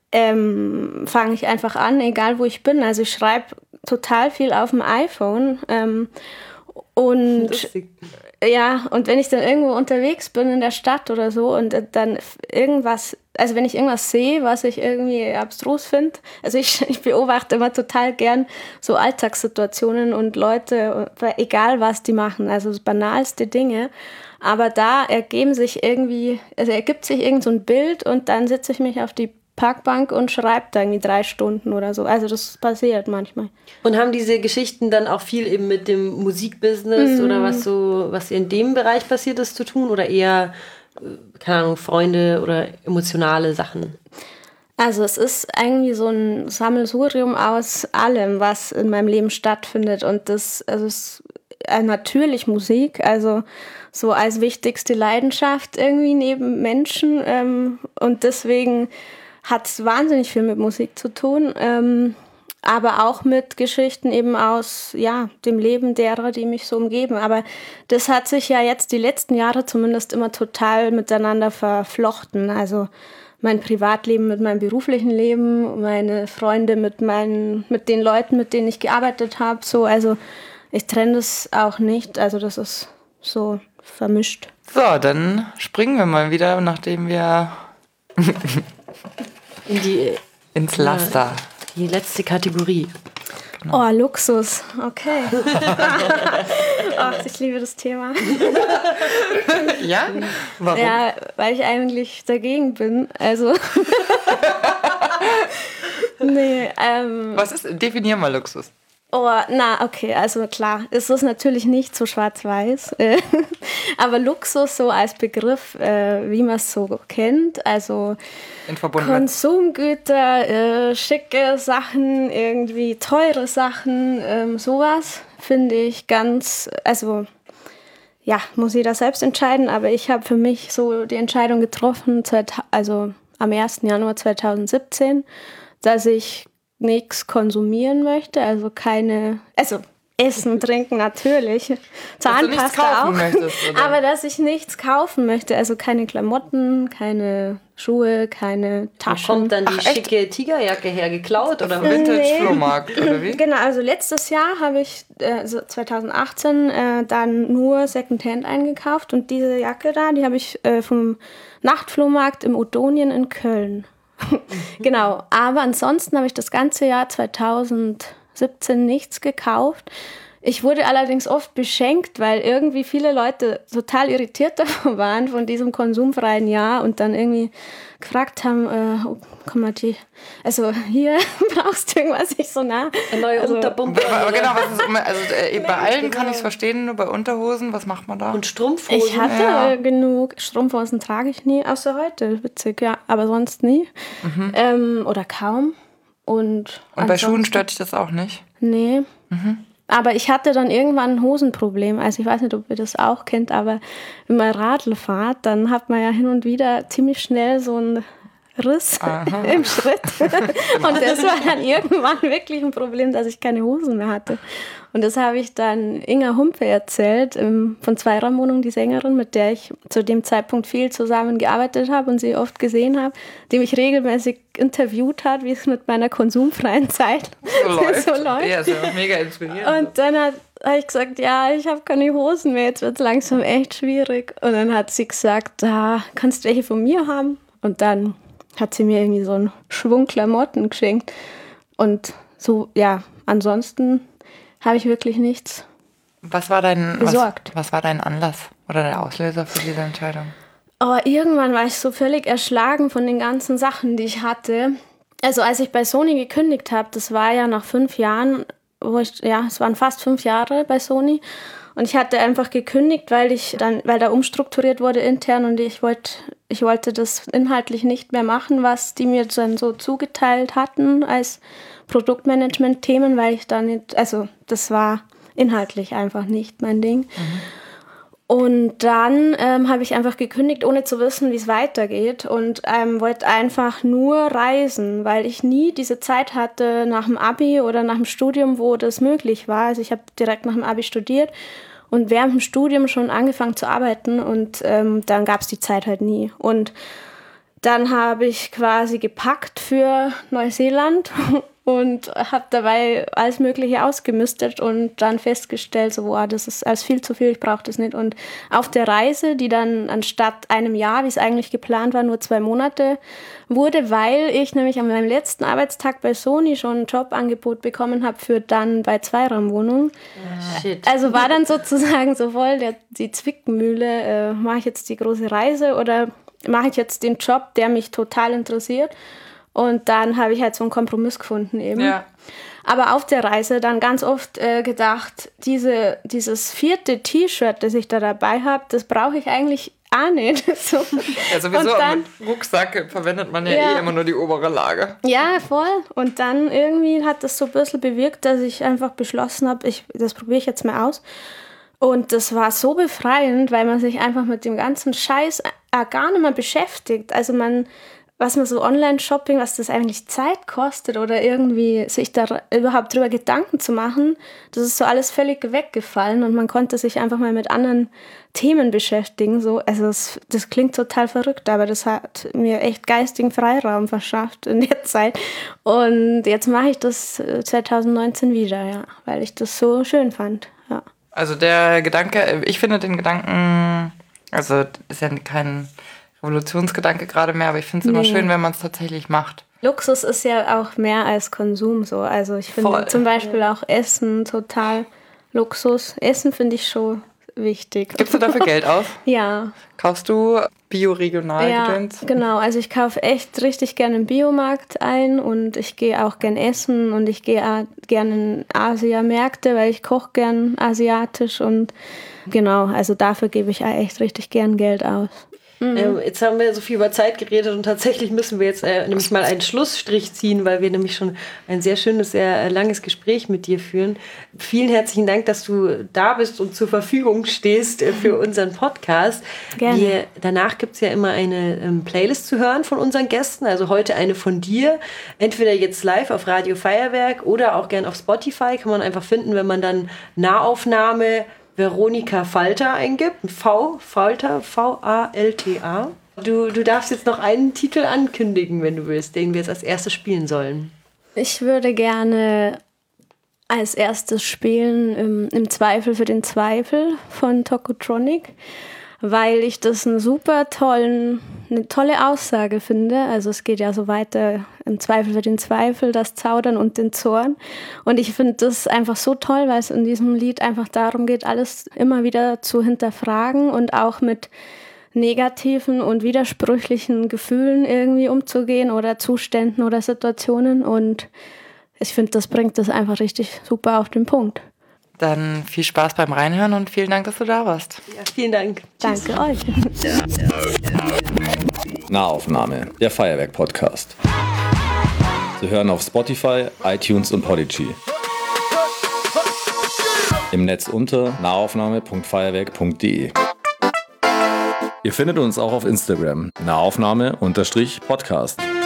ähm, fange ich einfach an, egal wo ich bin. Also ich schreibe total viel auf dem iPhone, ähm, und Lustig. ja, und wenn ich dann irgendwo unterwegs bin in der Stadt oder so und dann irgendwas, also wenn ich irgendwas sehe, was ich irgendwie abstrus finde, also ich, ich beobachte immer total gern so Alltagssituationen und Leute, egal was die machen, also das banalste Dinge, aber da ergeben sich irgendwie, also ergibt sich irgend so ein Bild, und dann setze ich mich auf die Parkbank und schreibt da irgendwie drei Stunden oder so. Also das passiert manchmal. Und haben diese Geschichten dann auch viel eben mit dem Musikbusiness mhm. oder was so, was in dem Bereich passiert ist, zu tun, oder eher, keine Ahnung, Freunde oder emotionale Sachen? Also es ist irgendwie so ein Sammelsurium aus allem, was in meinem Leben stattfindet, und das, also es ist natürlich Musik, also so als wichtigste Leidenschaft irgendwie neben Menschen, ähm, und deswegen hat es wahnsinnig viel mit Musik zu tun, ähm, aber auch mit Geschichten eben aus ja, dem Leben derer, die mich so umgeben. Aber das hat sich ja jetzt die letzten Jahre zumindest immer total miteinander verflochten. Also mein Privatleben mit meinem beruflichen Leben, meine Freunde mit, meinen, mit den Leuten, mit denen ich gearbeitet habe. So, also ich trenne das auch nicht, also das ist so vermischt. So, dann springen wir mal wieder, nachdem wir... In die, ins Laster. Die letzte Kategorie. Genau. Oh, Luxus. Okay. Ach, ich liebe das Thema. Ja? Warum? Ja, weil ich eigentlich dagegen bin. Also. nee, ähm. Was ist, definier mal Luxus. Oh, na, okay, also klar, es ist natürlich nicht so schwarz-weiß, aber Luxus so als Begriff, äh, wie man es so kennt, also in Konsumgüter, äh, schicke Sachen, irgendwie teure Sachen, ähm, sowas finde ich ganz, also ja, muss jeder selbst entscheiden, aber ich habe für mich so die Entscheidung getroffen, also am ersten Januar zweitausendsiebzehn, dass ich nichts konsumieren möchte, also keine, also Essen, Trinken natürlich. Zahnpasta auch. Möchtest, aber dass ich nichts kaufen möchte. Also keine Klamotten, keine Schuhe, keine Taschen. Wo kommt dann die Ach, schicke Tigerjacke her? Geklaut oder Vintage-Flohmarkt nee. oder wie? Genau, also letztes Jahr habe ich, also zwanzig achtzehn, äh, dann nur Secondhand eingekauft. Und diese Jacke da, die habe ich äh, vom Nachtflohmarkt im Odonien in Köln. Genau, aber ansonsten habe ich das ganze Jahr zweitausendsiebzehn nichts gekauft. Ich wurde allerdings oft beschenkt, weil irgendwie viele Leute total irritiert davon waren, von diesem konsumfreien Jahr und dann irgendwie gefragt haben, äh, oh, komm mal, die, also hier brauchst du irgendwas, nicht so nah. Eine neue also, Unterpumpe. Aber genau, was ist, also äh, bei allen genau. kann ich es verstehen, nur bei Unterhosen, was macht man da? Und Strumpfhosen. Ich hatte ja. genug, Strumpfhosen trage ich nie, außer heute, witzig, ja, aber sonst nie. Mhm. Ähm, oder kaum. Und, und bei Schuhen stört dich das auch nicht? Nee. Mhm. Aber ich hatte dann irgendwann ein Hosenproblem. Also ich weiß nicht, ob ihr das auch kennt, aber wenn man Radl fahrt, dann hat man ja hin und wieder ziemlich schnell so einen Riss im Schritt. Und das war dann irgendwann wirklich ein Problem, dass ich keine Hosen mehr hatte. Und das habe ich dann Inga Humpe erzählt, von Zweiraumwohnung, die Sängerin, mit der ich zu dem Zeitpunkt viel zusammengearbeitet habe und sie oft gesehen habe, die mich regelmäßig interviewt hat, wie es mit meiner konsumfreien Zeit so läuft. so läuft. Ja, ist ja mega inspirierend. Und dann hat habe ich gesagt, ja, ich habe keine Hosen mehr, jetzt wird es langsam echt schwierig. Und dann hat sie gesagt, ah, kannst du welche von mir haben? Und dann hat sie mir irgendwie so einen Schwung Klamotten geschenkt. Und so, ja, ansonsten habe ich wirklich nichts was war dein, besorgt. Was, was war dein Anlass oder der Auslöser für diese Entscheidung? Aber irgendwann war ich so völlig erschlagen von den ganzen Sachen, die ich hatte. Also als ich bei Sony gekündigt habe, das war ja nach fünf Jahren, wo ich, ja, es waren fast fünf Jahre bei Sony. Und ich hatte einfach gekündigt, weil ich dann, weil da umstrukturiert wurde intern und ich wollte, ich wollte das inhaltlich nicht mehr machen, was die mir dann so zugeteilt hatten als Produktmanagement-Themen, weil ich da nicht, also das war inhaltlich einfach nicht mein Ding. Mhm. Und dann ähm, habe ich einfach gekündigt, ohne zu wissen, wie es weitergeht und ähm, wollte einfach nur reisen, weil ich nie diese Zeit hatte nach dem Abi oder nach dem Studium, wo das möglich war. Also ich habe direkt nach dem Abi studiert und während dem Studium schon angefangen zu arbeiten und ähm, dann gab es die Zeit halt nie. Und dann habe ich quasi gepackt für Neuseeland und habe dabei alles Mögliche ausgemistet und dann festgestellt, so, wow, das ist alles viel zu viel, ich brauche das nicht. Und auf der Reise, die dann anstatt einem Jahr, wie es eigentlich geplant war, nur zwei Monate wurde, weil ich nämlich an meinem letzten Arbeitstag bei Sony schon ein Jobangebot bekommen habe für dann bei Zweiraumwohnung. Oh, shit. Also war dann sozusagen so voll der, die Zwickmühle, äh, mache ich jetzt die große Reise oder mache ich jetzt den Job, der mich total interessiert. Und dann habe ich halt so einen Kompromiss gefunden eben. Ja. Aber auf der Reise dann ganz oft äh, gedacht, diese, dieses vierte T-Shirt, das ich da dabei habe, das brauche ich eigentlich auch nicht. So. Ja, sowieso, dann, mit Rucksack verwendet man ja, ja eh immer nur die obere Lage. Ja, voll. Und dann irgendwie hat das so ein bisschen bewirkt, dass ich einfach beschlossen habe, ich, das probiere ich jetzt mal aus. Und das war so befreiend, weil man sich einfach mit dem ganzen Scheiß gar nicht mehr beschäftigt. Also man, was man so Online-Shopping, was das eigentlich Zeit kostet oder irgendwie sich da überhaupt drüber Gedanken zu machen, das ist so alles völlig weggefallen und man konnte sich einfach mal mit anderen Themen beschäftigen. So. Also das, das klingt total verrückt, aber das hat mir echt geistigen Freiraum verschafft in der Zeit. Und jetzt mache ich das zwanzig neunzehn wieder, ja, weil ich das so schön fand, ja. Also der Gedanke, ich finde den Gedanken, also ist ja kein Revolutionsgedanke gerade mehr, aber ich finde es nee. immer schön, wenn man es tatsächlich macht. Luxus ist ja auch mehr als Konsum so. Also ich finde Voll. zum Beispiel auch Essen total Luxus. Essen finde ich schon wichtig. Gibst du dafür Geld aus? Ja. Kaufst du Bio-Regional-Gedöns? Ja, genau. Also ich kaufe echt richtig gerne im Biomarkt ein und ich gehe auch gern essen und ich gehe auch gerne in Asia-Märkte, weil ich koche gern asiatisch und genau, also dafür gebe ich auch echt richtig gern Geld aus. Mhm. Ähm, jetzt haben wir so viel über Zeit geredet und tatsächlich müssen wir jetzt äh, nämlich mal einen Schlussstrich ziehen, weil wir nämlich schon ein sehr schönes, sehr langes Gespräch mit dir führen. Vielen herzlichen Dank, dass du da bist und zur Verfügung stehst äh, für unseren Podcast. Gerne. Wir, danach gibt es ja immer eine ähm, Playlist zu hören von unseren Gästen, also heute eine von dir. Entweder jetzt live auf Radio Feuerwerk oder auch gern auf Spotify, kann man einfach finden, wenn man dann Nahaufnahme Veronika Falter eingibt. V, Falter, V A L T A. Du, du darfst jetzt noch einen Titel ankündigen, wenn du willst, den wir jetzt als erstes spielen sollen. Ich würde gerne als erstes spielen im, im Zweifel für den Zweifel von Tokotronic, weil ich das einen super tollen, eine tolle Aussage finde. Also es geht ja so weiter, im Zweifel für den Zweifel, das Zaudern und den Zorn. Und ich finde das einfach so toll, weil es in diesem Lied einfach darum geht, alles immer wieder zu hinterfragen und auch mit negativen und widersprüchlichen Gefühlen irgendwie umzugehen oder Zuständen oder Situationen. Und ich finde, das bringt das einfach richtig super auf den Punkt. Dann viel Spaß beim Reinhören und vielen Dank, dass du da warst. Ja, vielen Dank. Danke euch. Nahaufnahme, der Feuerwerk-Podcast. Zu hören auf Spotify, iTunes und Podigy. Im Netz unter nahaufnahme punkt feuerwerk punkt de. Ihr findet uns auch auf Instagram, Nahaufnahme-Podcast.